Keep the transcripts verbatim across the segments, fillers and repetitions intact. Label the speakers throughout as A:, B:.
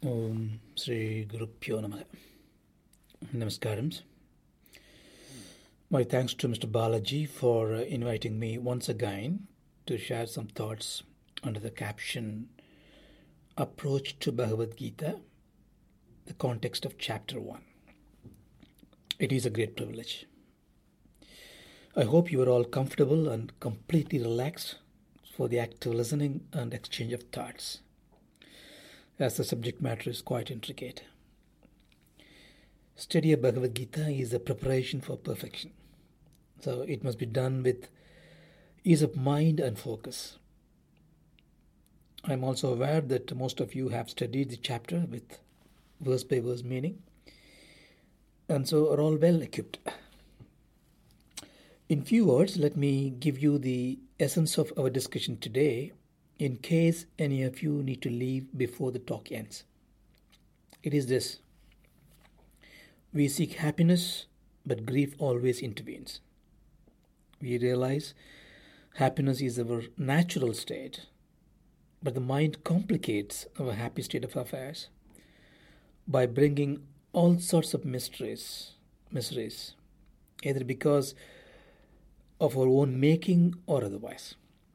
A: Om Sri Gurupyo Namaha. Namaskaram. My thanks to Mister Balaji for uh, inviting me once again to share some thoughts under the caption Approach to Bhagavad Gita, the context of chapter one. It is a great privilege. I hope you are all comfortable and completely relaxed for the active listening and exchange of thoughts, as the subject matter is quite intricate. Study of Bhagavad Gita is a preparation for perfection. So it must be done with ease of mind and focus. I am also aware that most of you have studied the chapter with verse by verse meaning, and so are all well equipped. In few words, let me give you the essence of our discussion today, in case any of you need to leave before the talk ends. It is this: we seek happiness, but grief always intervenes. We realize happiness is our natural state, but the mind complicates our happy state of affairs by bringing all sorts of mysteries, miseries, either because of our own making or otherwise.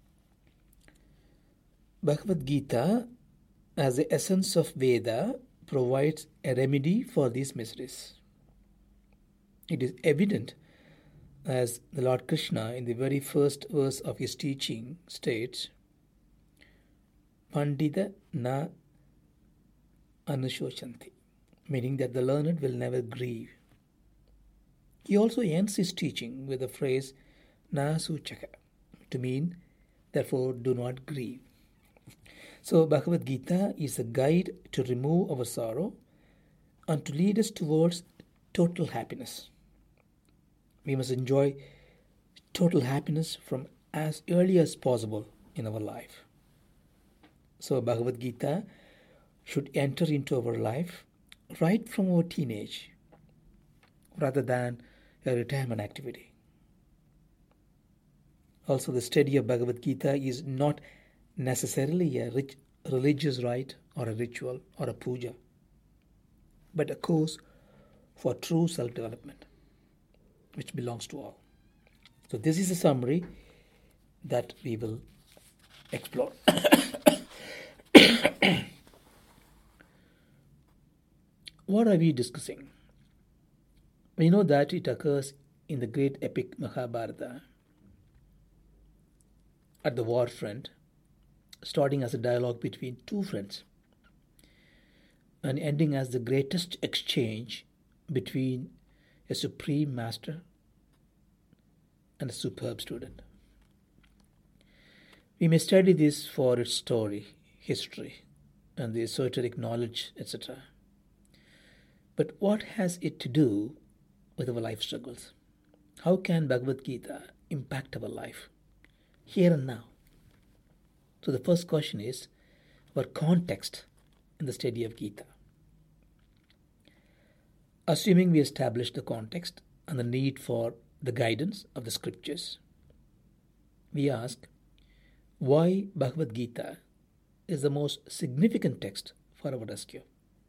A: Bhagavad Gita, as the essence of Veda, provides a remedy for these miseries. It is evident, as the Lord Krishna in the very first verse of his teaching states, Pandita na anushosanti, meaning that the learned will never grieve. He also ends his teaching with the phrase na suchaka, to mean, therefore, do not grieve. So Bhagavad Gita is a guide to remove our sorrow and to lead us towards total happiness. We must enjoy total happiness from as early as possible in our life. So Bhagavad Gita should enter into our life right from our teenage, rather than a retirement activity. Also, the study of Bhagavad Gita is not necessarily a rich religious rite or a ritual or a puja, but a course for true self-development, which belongs to all. So this is a summary that we will explore. What are we discussing? We know that it occurs in the great epic Mahabharata at the war front, starting as a dialogue between two friends and ending as the greatest exchange between a supreme master and a superb student. We may study this for its story, history, and the esoteric knowledge, et cetera. But what has it to do with our life struggles? How can Bhagavad Gita impact our life, here and now? So the first question is our context in the study of Gita. Assuming we establish the context and the need for the guidance of the scriptures, we ask why Bhagavad Gita is the most significant text for our rescue.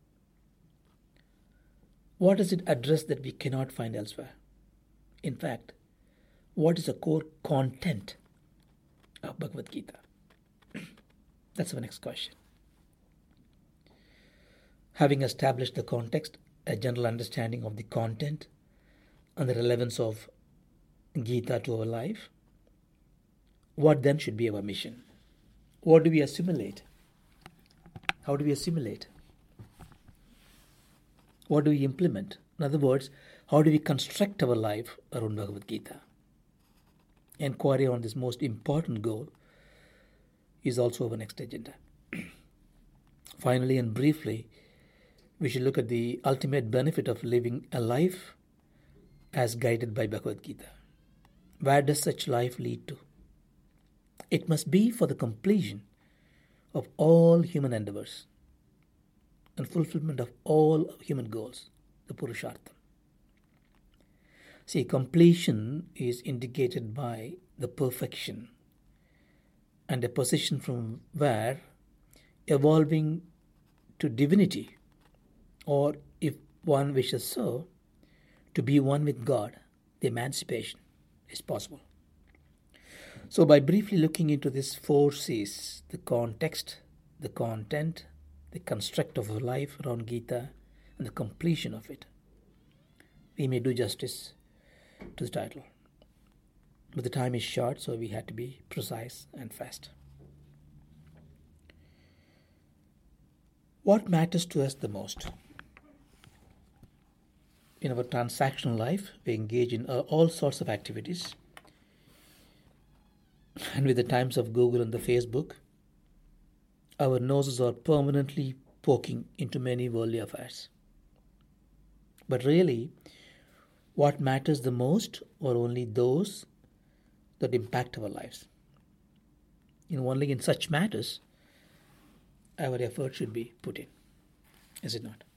A: What does it address that we cannot find elsewhere? In fact, what is the core content of Bhagavad Gita? That's the next question. Having established the context, a general understanding of the content and the relevance of Gita to our life, what then should be our mission? What do we assimilate? How do we assimilate? What do we implement? In other words, how do we construct our life around Bhagavad Gita? Inquiry on this most important goal is also our next agenda. Finally and briefly, we should look at the ultimate benefit of living a life as guided by Bhagavad Gita. Where does such life lead to? It must be for the completion of all human endeavors and fulfillment of all human goals, the Purushartha. See, completion is indicated by the perfection and a position from where evolving to divinity, or if one wishes so, to be one with God, the emancipation is possible. So by briefly looking into these four C's, the context, the content, the construct of our life around Gita, and the completion of it, we may do justice to the title. But the time is short, so we had to be precise and fast. What matters to us the most? In our transactional life, we engage in uh, all sorts of activities. And with the times of Google and the Facebook, our noses are permanently poking into many worldly affairs. But really, what matters the most are only those that impact our lives. You know, only in such matters our effort should be put in. Is it not?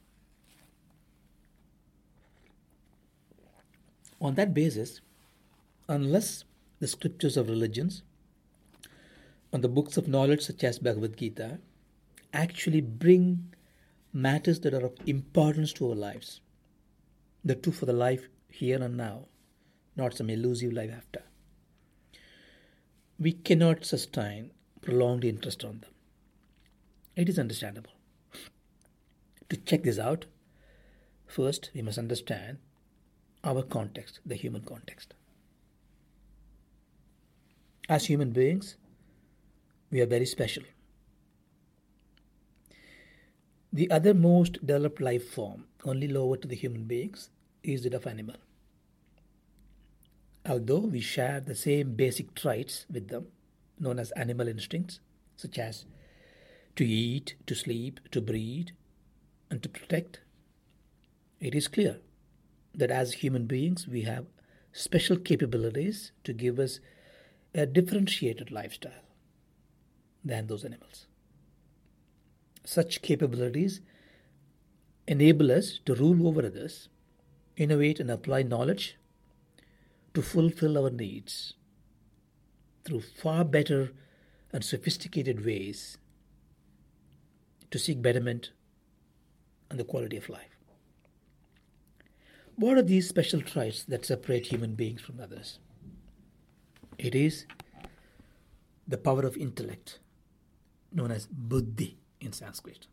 A: On that basis, unless the scriptures of religions and the books of knowledge such as Bhagavad Gita actually bring matters that are of importance to our lives, the true for the life here and now, not some elusive life after, we cannot sustain prolonged interest on them. It is understandable. To check this out, first we must understand our context, the human context. As human beings, we are very special. The other most developed life form, only lower to the human beings, is that of animal. Although we share the same basic traits with them, known as animal instincts, such as to eat, to sleep, to breed, and to protect, it is clear that as human beings we have special capabilities to give us a differentiated lifestyle than those animals. Such capabilities enable us to rule over others, innovate and apply knowledge to fulfill our needs through far better and sophisticated ways to seek betterment and the quality of life. What are these special traits that separate human beings from others? It is the power of intellect, known as buddhi in Sanskrit.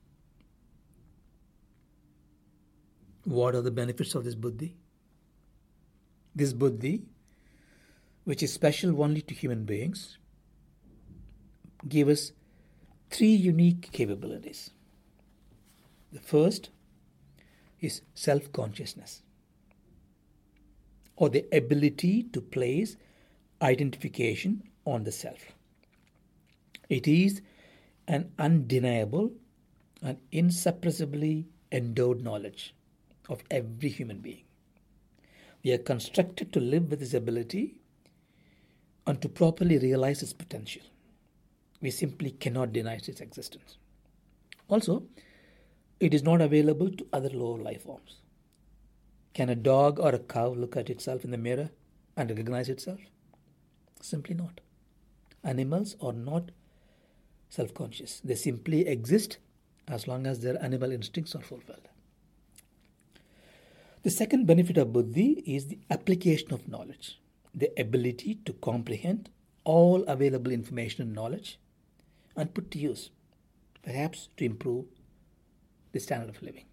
A: What are the benefits of this buddhi? This buddhi, which is special only to human beings, gives us three unique capabilities. The first is self-consciousness, or the ability to place identification on the self. It is an undeniable and insuppressibly endowed knowledge of every human being. We are constructed to live with this ability and to properly realize its potential. We simply cannot deny its existence. Also, it is not available to other lower life forms. Can a dog or a cow look at itself in the mirror and recognize itself? Simply not. Animals are not self-conscious. They simply exist as long as their animal instincts are fulfilled. The second benefit of buddhi is the application of knowledge, the ability to comprehend all available information and knowledge and put to use, perhaps to improve the standard of living.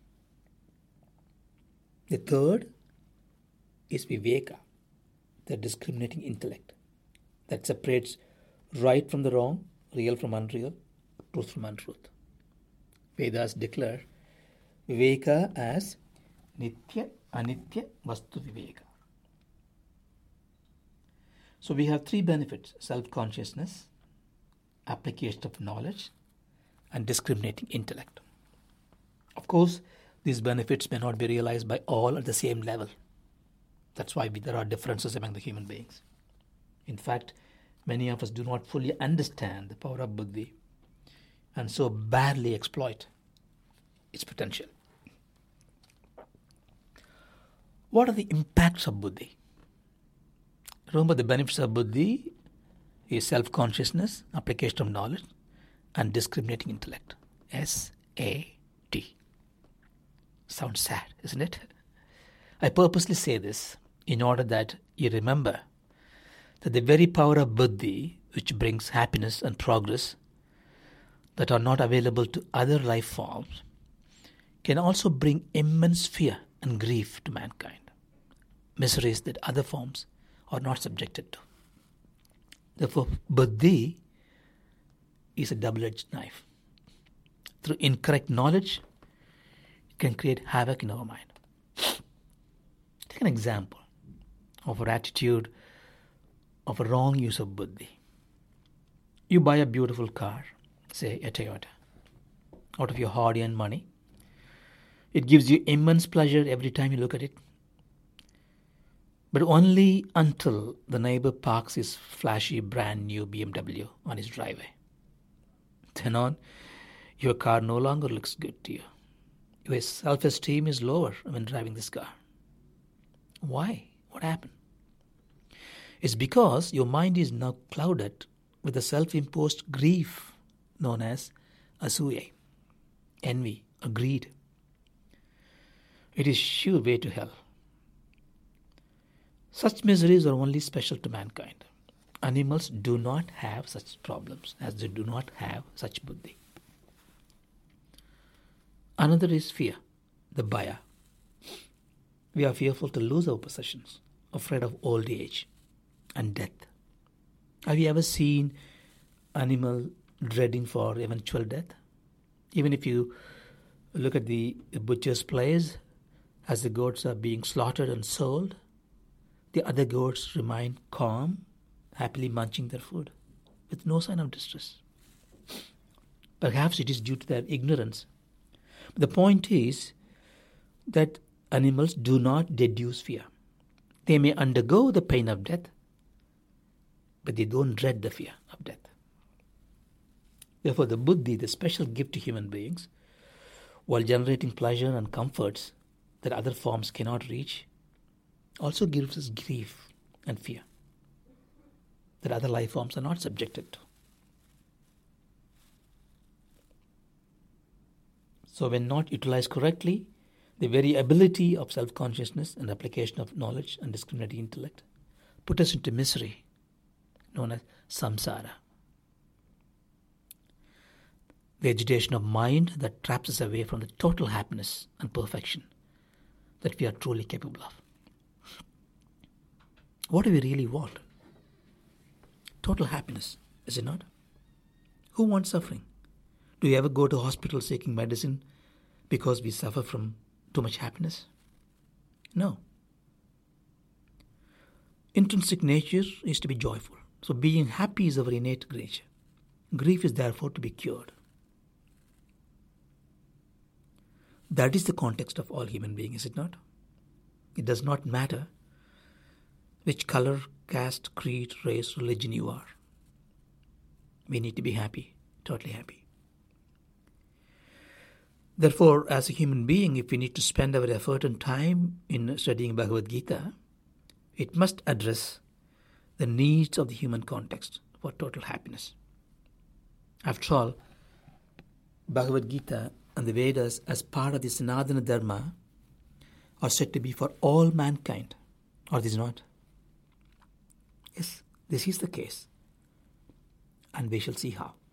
A: The third is viveka, the discriminating intellect that separates right from the wrong, real from unreal, truth from untruth. Vedas declare viveka as nitya, anitya, vastu viveka. So we have three benefits: self-consciousness, application of knowledge, and discriminating intellect. Of course, these benefits may not be realized by all at the same level. That's why we, there are differences among the human beings. In fact, many of us do not fully understand the power of buddhi and so badly exploit its potential. What are the impacts of buddhi? Remember, the benefits of buddhi is self-consciousness, application of knowledge, and discriminating intellect. S A tea. Sounds sad, isn't it? I purposely say this in order that you remember that the very power of buddhi, which brings happiness and progress that are not available to other life forms, can also bring immense fear and grief to mankind, miseries that other forms are not subjected to. Therefore, buddhi is a double-edged knife. Through incorrect knowledge, it can create havoc in our mind. Take an example of our attitude of a wrong use of buddhi. You buy a beautiful car, say a Toyota, out of your hard-earned money. It gives you immense pleasure every time you look at it. But only until the neighbor parks his flashy brand new B M W on his driveway. Then on, your car no longer looks good to you. Your self-esteem is lower when driving this car. Why? What happened? It's because your mind is now clouded with a self-imposed grief known as asuya, envy, or greed. It is sure way to hell. Such miseries are only special to mankind. Animals do not have such problems, as they do not have such buddhi. Another is fear, the bhaya. We are fearful to lose our possessions, afraid of old age and death. Have you ever seen animal dreading for eventual death? Even if you look at the butcher's place, as the goats are being slaughtered and sold, the other goats remain calm, happily munching their food, with no sign of distress. Perhaps it is due to their ignorance. But the point is that animals do not deduce fear. They may undergo the pain of death, but they don't dread the fear of death. Therefore, the buddhi, the special gift to human beings, while generating pleasure and comforts that other forms cannot reach, also gives us grief and fear that other life forms are not subjected to. So when not utilized correctly, the very ability of self-consciousness and application of knowledge and discriminating intellect put us into misery, known as samsara. The agitation of mind that traps us away from the total happiness and perfection that we are truly capable of. What do we really want? Total happiness, is it not? Who wants suffering? Do you ever go to hospital seeking medicine because we suffer from too much happiness? No. Intrinsic nature is to be joyful. So being happy is our innate nature. Grief is therefore to be cured. That is the context of all human beings, is it not? It does not matter which color, caste, creed, race, religion you are. We need to be happy, totally happy. Therefore, as a human being, if we need to spend our effort and time in studying Bhagavad Gita, it must address the needs of the human context for total happiness. After all, Bhagavad Gita and the Vedas, as part of the Sanatana Dharma, are said to be for all mankind. Are these not? Yes, this is the case. And we shall see how.